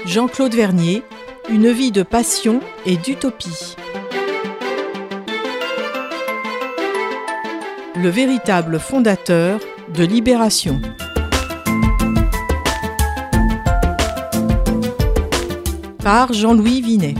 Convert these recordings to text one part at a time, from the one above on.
Jean-Claude Vernier, une vie de passion et d'utopie. Le véritable fondateur de Libération. Par Jean-Louis Vinet.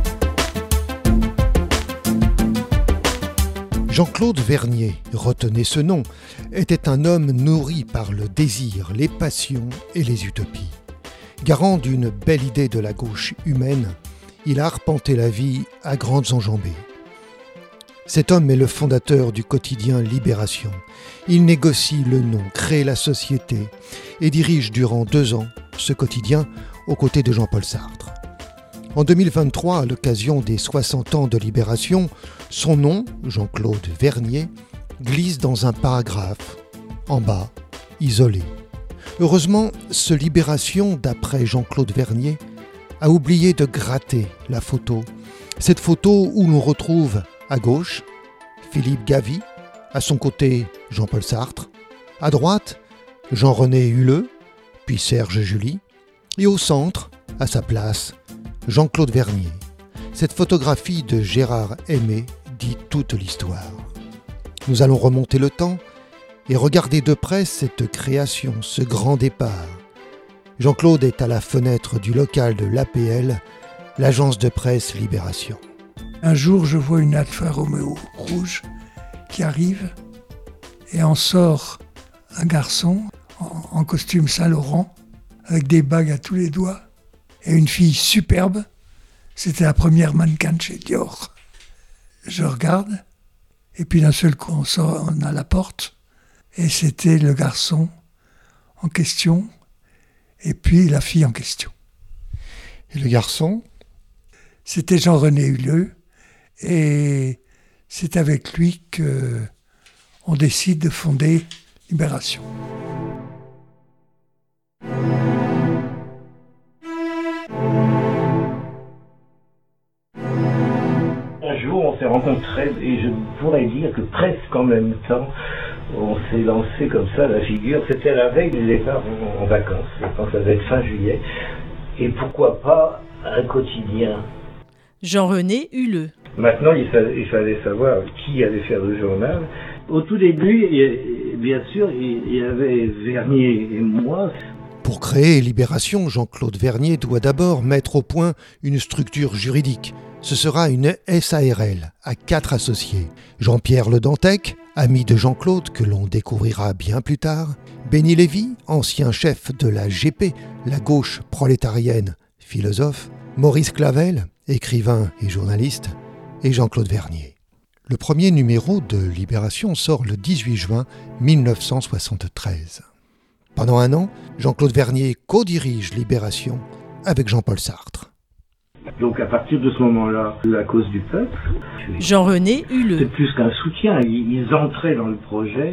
Jean-Claude Vernier, retenez ce nom, était un homme nourri par le désir, les passions et les utopies. Garant d'une belle idée de la gauche humaine, il a arpenté la vie à grandes enjambées. Cet homme est le fondateur du quotidien Libération. Il négocie le nom, crée la société et dirige durant 2 ans ce quotidien aux côtés de Jean-Paul Sartre. En 2023, à l'occasion des 60 ans de Libération, son nom, Jean-Claude Vernier, glisse dans un paragraphe, en bas, isolé. Heureusement, ce Libération, d'après Jean-Claude Vernier, a oublié de gratter la photo. Cette photo où l'on retrouve, à gauche, Philippe Gavy, à son côté, Jean-Paul Sartre, à droite, Jean-René Huleux, puis Serge July, et au centre, à sa place, Jean-Claude Vernier. Cette photographie de Gérard Aimé dit toute l'histoire. Nous allons remonter le temps et regarder de près cette création, ce grand départ. Jean-Claude est à la fenêtre du local de l'APL, l'agence de presse Libération. Un jour, je vois une Alfa Romeo rouge qui arrive et en sort un garçon en costume Saint-Laurent avec des bagues à tous les doigts et une fille superbe. C'était la première mannequin de chez Dior. Je regarde et puis d'un seul coup, on a la porte et c'était le garçon en question et puis la fille en question. Et le garçon ? C'était Jean-René Huleux. Et c'est avec lui qu'on décide de fonder Libération. Un jour, on s'est rencontrés et je pourrais dire que presque en même temps, on s'est lancé comme ça la figure. C'était la veille du départ en vacances. Je pense que ça devait être fin juillet. Et pourquoi pas un quotidien. Jean-René Huleux. Maintenant, il fallait savoir qui allait faire le journal. Au tout début, bien sûr, il y avait Vernier et moi. Pour créer Libération, Jean-Claude Vernier doit d'abord mettre au point une structure juridique. Ce sera une SARL à 4 associés. Jean-Pierre Le Dantec, ami de Jean-Claude que l'on découvrira bien plus tard. Benny Lévy, ancien chef de la GP, la gauche prolétarienne, philosophe. Maurice Clavel, écrivain et journaliste. Et Jean-Claude Vernier. Le premier numéro de Libération sort le 18 juin 1973. Pendant 1 an, Jean-Claude Vernier co-dirige Libération avec Jean-Paul Sartre. Donc à partir de ce moment-là, la cause du peuple... Jean-René Huleux. C'est plus qu'un soutien, ils entraient dans le projet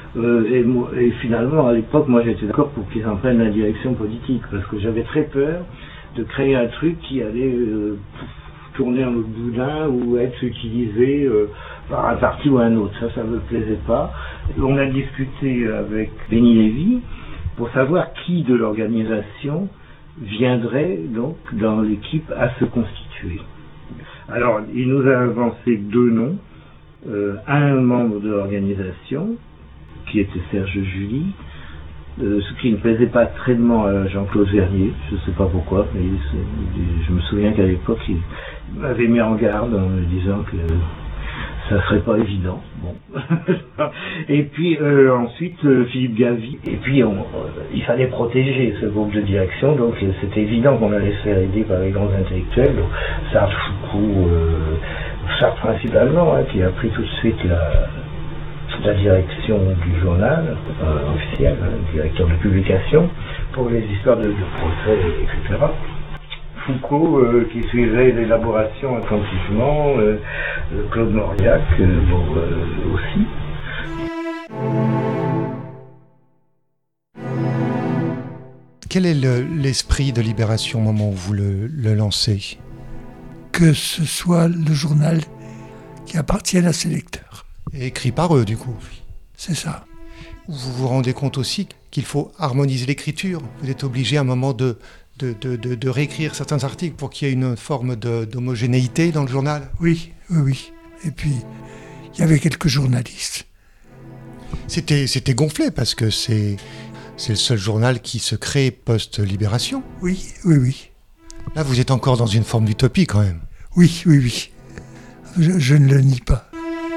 et finalement à l'époque, moi j'étais d'accord pour qu'ils en prennent la direction politique parce que j'avais très peur de créer un truc qui allait... tourner en mode boudin ou être utilisé par un parti ou un autre. Ça me plaisait pas. On a discuté avec Benny Lévy pour savoir qui de l'organisation viendrait donc dans l'équipe à se constituer. Alors, il nous a avancé 2 noms. Un membre de l'organisation, qui était Serge July, ce qui ne plaisait pas tellement à Jean-Claude Vernier, je ne sais pas pourquoi, mais je me souviens qu'à l'époque, il m'avait mis en garde en me disant que ça serait pas évident. Bon. Et puis ensuite, Philippe Gavy. Et puis, il fallait protéger ce groupe de direction, donc c'était évident qu'on allait se faire aider par les grands intellectuels, donc Sartre, Foucault, Sartre principalement, qui a pris tout de suite la direction du journal officiel, directeur de publication, pour les histoires de procès, etc. Foucault qui suivait l'élaboration attentivement, Claude Mauriac aussi. Quel est l'esprit de Libération au moment où vous le lancez ? Que ce soit le journal qui appartienne à ses lecteurs. Et écrit par eux, du coup. C'est ça. Vous vous rendez compte aussi qu'il faut harmoniser l'écriture. Vous êtes obligé à un moment de de réécrire certains articles pour qu'il y ait une forme d'homogénéité dans le journal? Oui. Et puis, il y avait quelques journalistes. C'était gonflé parce que c'est le seul journal qui se crée post-libération. Oui. Là, vous êtes encore dans une forme d'utopie quand même. Oui. Je ne le nie pas.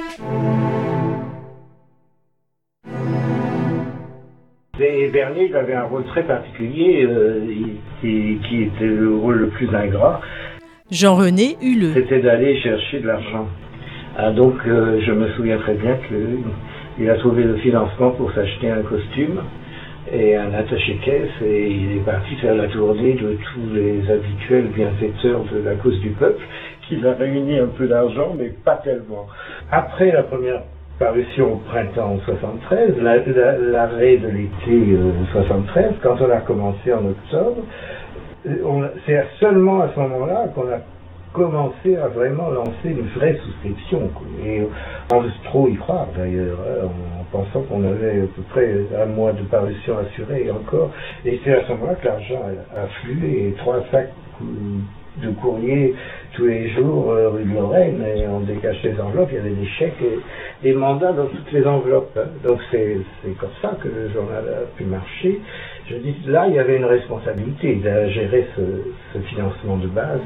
Et Vernier, il avait un rôle très particulier, qui était le rôle le plus ingrat. Jean-René Huleux. C'était d'aller chercher de l'argent. Donc, je me souviens très bien qu'il a trouvé le financement pour s'acheter un costume et un attaché-caisse, et il est parti faire la tournée de tous les habituels bienfaiteurs de la cause du peuple, qu'il a réuni un peu d'argent, mais pas tellement. Après la première parution au printemps 73, l'arrêt de l'été 73, quand on a commencé en octobre, c'est seulement à ce moment-là qu'on a commencé à vraiment lancer une vraie souscription, quoi. Et on veut trop y croire d'ailleurs, en pensant qu'on avait à peu près un mois de parution assurée et encore. Et c'est à ce moment-là que l'argent a afflué, et 3 sacs de courrier tous les jours rue de Lorraine, et on décachait les enveloppes, il y avait des chèques et des mandats dans toutes les enveloppes. Donc c'est comme ça que le journal a pu marcher. Je dis, là, il y avait une responsabilité de gérer ce financement de base.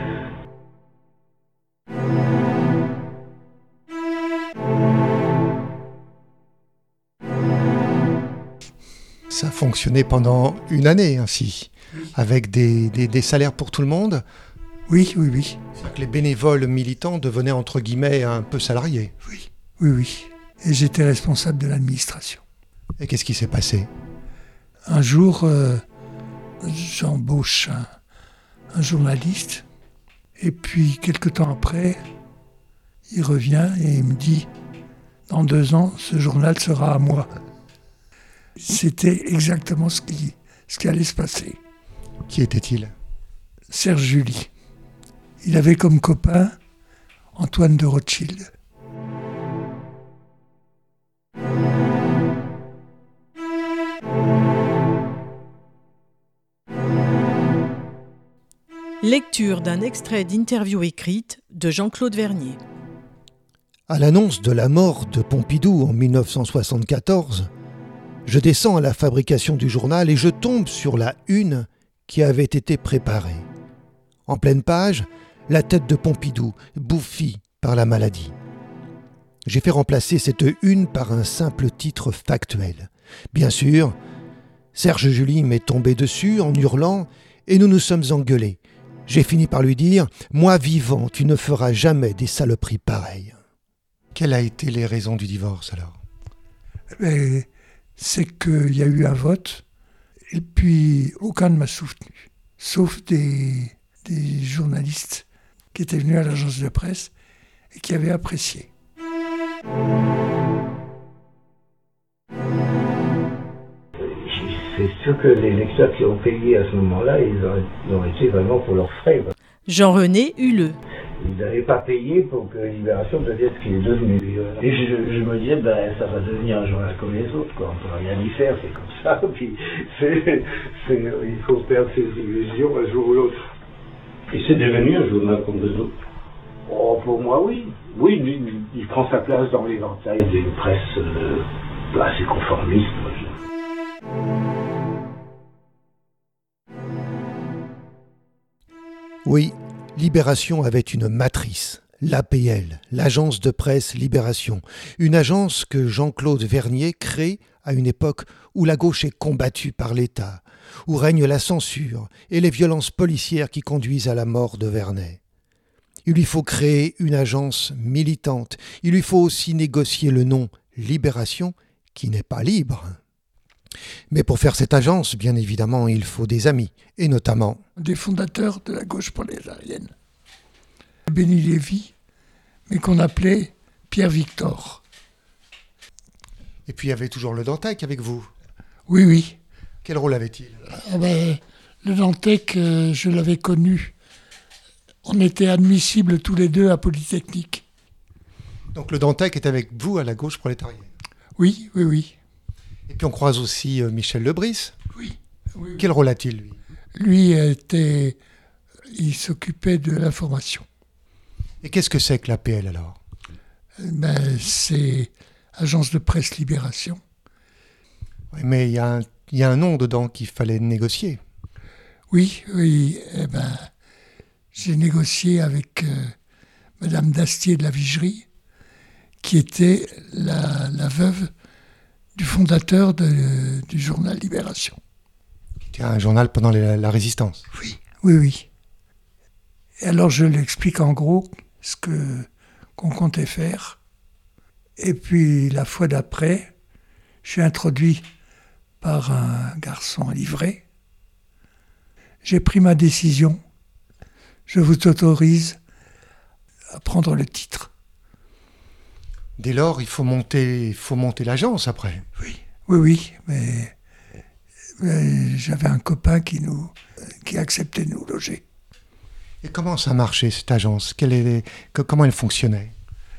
Ça fonctionnait pendant une année ainsi, avec des salaires pour tout le monde. Oui. C'est-à-dire que les bénévoles militants devenaient entre guillemets un peu salariés. Oui. Et j'étais responsable de l'administration. Et qu'est-ce qui s'est passé? Un jour, j'embauche un journaliste, et puis quelque temps après, il revient et il me dit « Dans 2 ans, ce journal sera à moi ». C'était exactement ce qui allait se passer. Qui était-il? Serge July. Il avait comme copain Antoine de Rothschild. Lecture d'un extrait d'interview écrite de Jean-Claude Vernier. À l'annonce de la mort de Pompidou en 1974, je descends à la fabrication du journal et je tombe sur la une qui avait été préparée. En pleine page, la tête de Pompidou, bouffie par la maladie. J'ai fait remplacer cette une par un simple titre factuel. Bien sûr, Serge July m'est tombé dessus en hurlant et nous nous sommes engueulés. J'ai fini par lui dire « Moi vivant, tu ne feras jamais des saloperies pareilles. » Quelles a été les raisons du divorce alors? C'est qu'il y a eu un vote, et puis aucun ne m'a soutenu, sauf des journalistes qui étaient venus à l'agence de presse et qui avaient apprécié. C'est sûr que les lecteurs qui ont payé à ce moment-là, ils ont été vraiment pour leurs frais. Jean-René Huleux. Ils n'avaient pas payé pour que Libération devienne ce qu'il est devenu. Et je me disais, ça va devenir un journal comme les autres, quoi. On ne peut rien y faire, c'est comme ça. Puis il faut perdre ses illusions un jour ou l'autre. Et c'est devenu un journal comme les autres? Oh, pour moi, oui. Oui, il prend sa place dans l'éventail d'une presse assez conformiste, moi, je... Oui, Libération avait une matrice, l'APL, l'agence de presse Libération, une agence que Jean-Claude Vernier crée à une époque où la gauche est combattue par l'État, où règne la censure et les violences policières qui conduisent à la mort de Vernet. Il lui faut créer une agence militante, il lui faut aussi négocier le nom Libération, qui n'est pas libre. Mais pour faire cette agence, bien évidemment, il faut des amis, et notamment... des fondateurs de la gauche prolétarienne. Béni Lévy, mais qu'on appelait Pierre Victor. Et puis il y avait toujours le Dantec avec vous. Oui. Quel rôle avait-il? Le Dantec, je l'avais connu. On était admissibles tous les deux à Polytechnique. Donc le Dantec est avec vous à la gauche prolétarienne? Oui. Et puis on croise aussi Michel Lebris. Oui. Quel rôle a-t-il, lui? Lui, il s'occupait de l'information. Et qu'est-ce que c'est que l'APL alors? C'est Agence de presse Libération. Oui, mais il y a un nom dedans qu'il fallait négocier. Oui. J'ai négocié avec Madame Dastier de la Vigerie, qui était la veuve du fondateur du journal Libération. C'était un journal pendant la Résistance. Oui. Et alors je lui explique en gros qu'on comptait faire. Et puis la fois d'après, je suis introduit par un garçon à livrer. J'ai pris ma décision. Je vous autorise à prendre le titre. Dès lors, il faut monter l'agence après. Oui, mais j'avais un copain qui acceptait de nous loger. Et comment ça marchait, cette agence? Comment elle fonctionnait?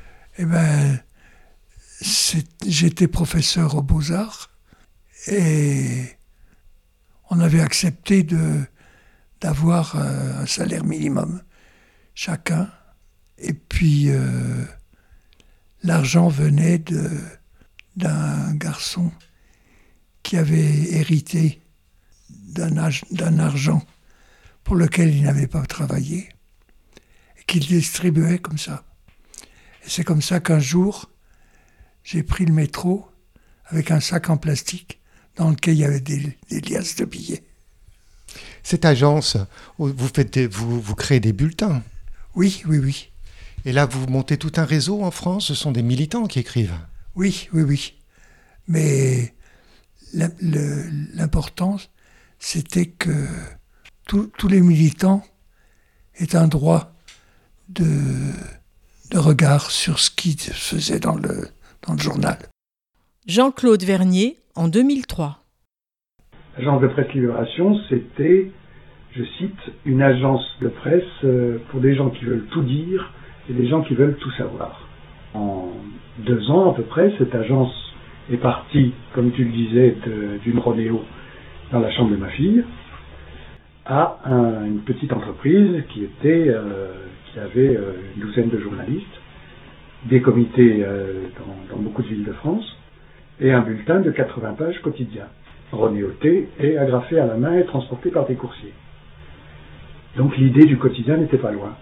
J'étais professeur aux Beaux-Arts et on avait accepté d'avoir un salaire minimum chacun. Et puis l'argent venait d'un garçon qui avait hérité d'un argent pour lequel il n'avait pas travaillé et qu'il distribuait comme ça. Et c'est comme ça qu'un jour, j'ai pris le métro avec un sac en plastique dans lequel il y avait des liasses de billets. Cette agence, vous créez des bulletins. Oui. Et là, vous montez tout un réseau en France, ce sont des militants qui écrivent. Oui. Mais l'important, c'était que tous les militants aient un droit de regard sur ce qui se faisait dans le journal. Jean-Claude Vernier, en 2003. L'agence de presse Libération, c'était, je cite, une agence de presse pour des gens qui veulent tout dire et des gens qui veulent tout savoir. En 2 ans à peu près, cette agence est partie, comme tu le disais, d'une rodéo dans la chambre de ma fille, à une petite entreprise qui avait une douzaine de journalistes, des comités dans beaucoup de villes de France, et un bulletin de 80 pages quotidien, renéoté et agrafé à la main et transporté par des coursiers. Donc l'idée du quotidien n'était pas loin.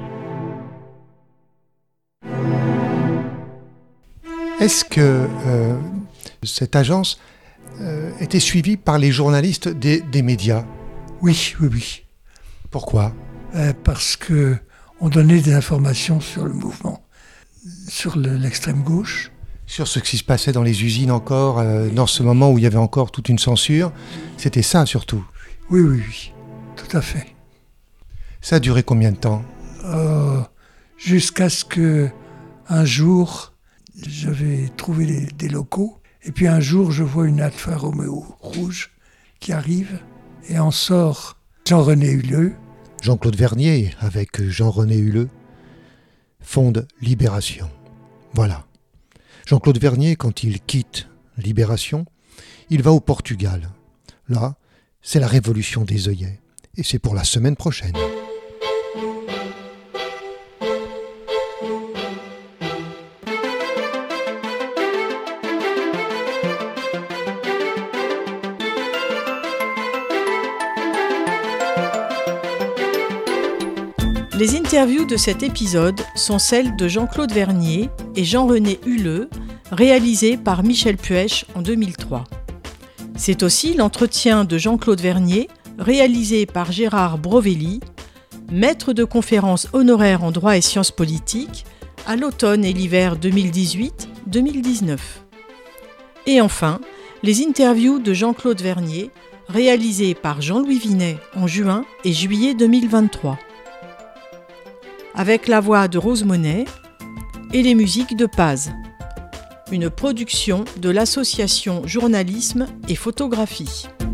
Est-ce que cette agence était suivie par les journalistes des médias? Oui. Pourquoi? Parce qu'on donnait des informations sur le mouvement, sur l'extrême gauche. Sur ce qui se passait dans les usines encore, dans ce moment où il y avait encore toute une censure. C'était ça surtout. Oui, tout à fait. Ça a duré combien de temps? Jusqu'à ce que un jour, j'avais trouvé des locaux, et puis un jour, je vois une Alfa Romeo rouge qui arrive, et en sort Jean-René Huleux. Jean-Claude Vernier, avec Jean-René Huleux, fonde Libération. Voilà. Jean-Claude Vernier, quand il quitte Libération, il va au Portugal. Là, c'est la révolution des œillets. Et c'est pour la semaine prochaine. Les interviews de cet épisode sont celles de Jean-Claude Vernier et Jean-René Huleux, réalisées par Michel Puech en 2003. C'est aussi l'entretien de Jean-Claude Vernier, réalisé par Gérard Brovelli, maître de conférences honoraire en droit et sciences politiques, à l'automne et l'hiver 2018-2019. Et enfin, les interviews de Jean-Claude Vernier, réalisées par Jean-Louis Vinet en juin et juillet 2023. Avec la voix de Rose Monet et les musiques de Paz. Une production de l'association Journalisme et Photographie.